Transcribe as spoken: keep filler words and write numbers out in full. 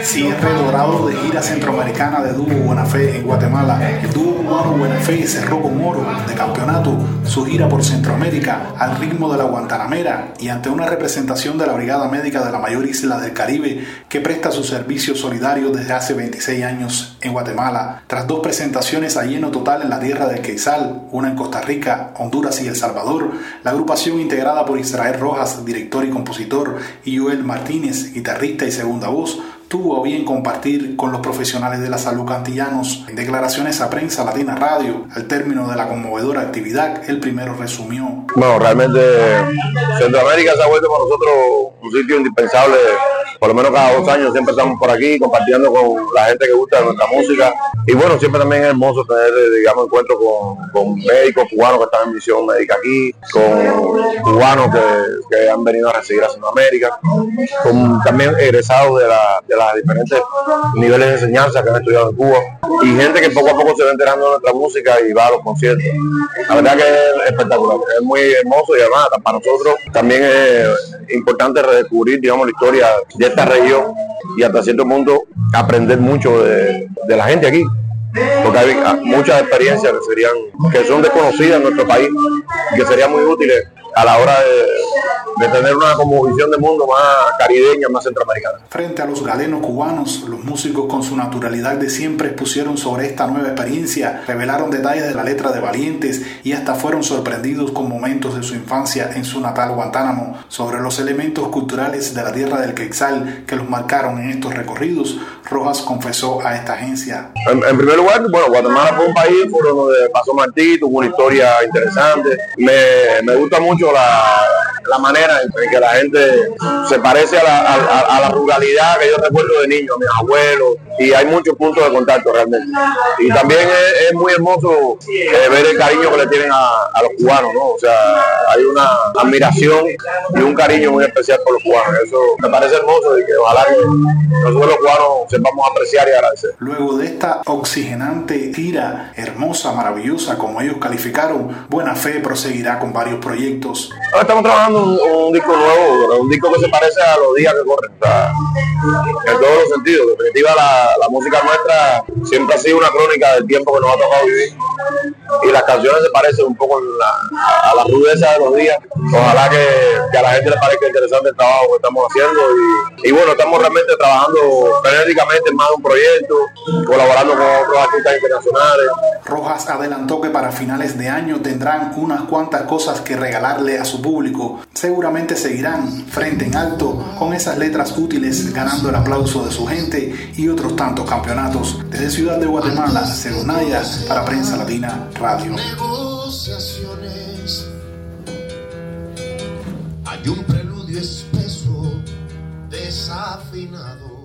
Cierre dorado de gira centroamericana de dúo Buena Fe en Guatemala. El dúo cubano Buena Fe cerró con oro de campeonato su gira por Centroamérica al ritmo de la Guantanamera y ante una representación de la Brigada Médica de la mayor isla del Caribe que presta sus servicios solidarios desde hace veintiséis años en Guatemala. Tras dos presentaciones a lleno total en la tierra del Quetzal, una en Costa Rica, Honduras y El Salvador, la agrupación integrada por Israel Rojas, director y compositor, y Joel Martínez, guitarrista y segunda voz, tuvo a bien compartir con los profesionales de la salud cantillanos. En declaraciones a Prensa Latina Radio, al término de la conmovedora actividad, el primero resumió: Bueno, realmente Centroamérica se ha vuelto para nosotros un sitio indispensable. Por lo menos cada dos años siempre estamos por aquí compartiendo con la gente que gusta de nuestra música. Y bueno, siempre también es hermoso tener, digamos, encuentros con, con médicos cubanos que están en misión médica aquí, con cubanos que, que han venido a recibir a Centroamérica, con también egresados de, la, de las diferentes niveles de enseñanza que han estudiado en Cuba, y gente que poco a poco se va enterando de nuestra música y va a los conciertos. La verdad que es espectacular, es muy hermoso y además para nosotros también es importante redescubrir, digamos, la historia de esta región y hasta cierto punto aprender mucho de, de la gente aquí, porque hay muchas experiencias que serían que son desconocidas en nuestro país y que serían muy útiles a la hora de, de tener una como visión de mundo más caribeña, más centroamericana. Frente a los galenos cubanos, los músicos con su naturalidad de siempre expusieron sobre esta nueva experiencia, revelaron detalles de la letra de Valientes y hasta fueron sorprendidos con momentos de su infancia en su natal Guantánamo. Sobre los elementos culturales de la tierra del Quetzal que los marcaron en estos recorridos, Rojas confesó a esta agencia: En, en primer lugar, bueno, Guatemala fue un país por donde pasó Martí, tuvo una historia interesante. Me, me gusta mucho La, la manera en que la gente se parece a la, a, a la ruralidad que yo recuerdo de niño, a mis abuelos, y hay muchos puntos de contacto realmente. Y también es, es muy hermoso eh, ver el cariño que le tienen a, a los cubanos, ¿no? O sea, hay una admiración y un cariño muy especial por los cubanos. Eso me parece hermoso y que ojalá que nosotros los cubanos sepamos apreciar y agradecer. Luego de esta oxigenante gira, hermosa, maravillosa, como ellos calificaron, Buena Fe proseguirá con varios proyectos. Ahora estamos trabajando un, un disco nuevo, un disco que se parece a los días que corren, o sea, en todos los sentidos. En definitiva, la, la música nuestra siempre ha sido una crónica del tiempo que nos ha tocado vivir, y las canciones se parecen un poco la, a, a la rudeza de los días. Ojalá que, que a la gente le parezca interesante el trabajo que estamos haciendo, y, y bueno, estamos realmente trabajando frenéticamente en más de un proyecto, colaborando con otros artistas internacionales. Rojas adelantó que para finales de año tendrán unas cuantas cosas que regalarle a su público. Seguramente seguirán frente en alto con esas letras útiles, ganando el aplauso de su gente y otros tantos campeonatos. Desde Ciudad de Guatemala, Celonaya, para Prensa Latina Radio. Negociaciones. Hay un preludio espeso, desafinado.